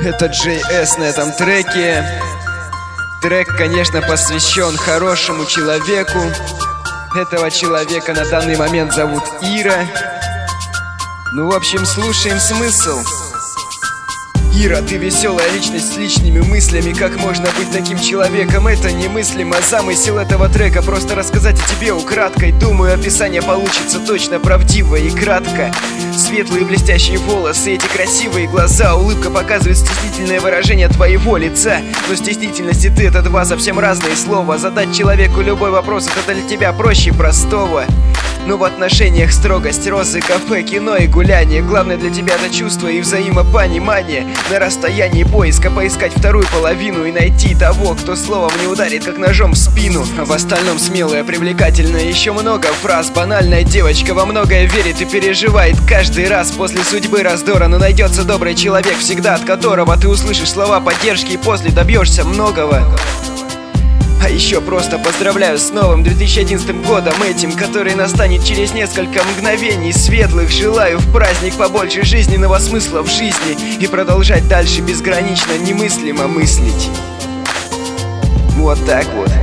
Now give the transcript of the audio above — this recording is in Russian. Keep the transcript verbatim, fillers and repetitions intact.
Это Джей Эс на этом треке. Трек, конечно, посвящен хорошему человеку. Этого человека на данный момент зовут Ира. Ну, в общем, слушаем смысл. Ира, ты веселая личность с личными мыслями. Как можно быть таким человеком? Это немыслимо. Замысел этого трека просто рассказать о тебе украдкой. Думаю, описание получится точно правдиво и кратко. Светлые блестящие волосы, эти красивые глаза. Улыбка показывает стеснительное выражение твоего лица. Но стеснительность и ты — это два совсем разные слова. Задать человеку любой вопрос — это для тебя проще простого. Но в отношениях строгость, розы, кафе, кино и гуляние. Главное для тебя — это чувство и взаимопонимание. На расстоянии поиска поискать вторую половину и найти того, кто словом не ударит, как ножом в спину. А в остальном смелая, привлекательная, еще много фраз. Банальная девочка во многое верит и переживает каждый раз. После судьбы раздора, но найдется добрый человек всегда, от которого ты услышишь слова поддержки и после добьешься многого. А еще просто поздравляю с новым две тысячи одиннадцатым годом этим, который настанет через несколько мгновений светлых. Желаю в праздник побольше жизненного смысла в жизни и продолжать дальше безгранично немыслимо мыслить. Вот так вот.